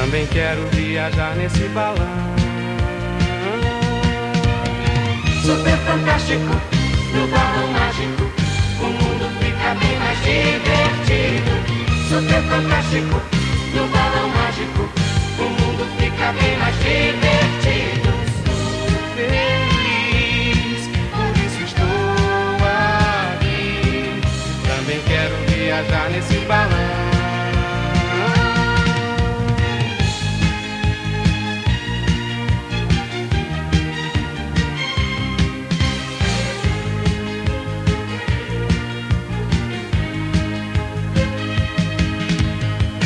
também quero viajar nesse balão. Super fantástico, no balão mágico, o mundo fica bem mais divertido. Super fantástico, no balão mágico, o mundo fica bem mais divertido.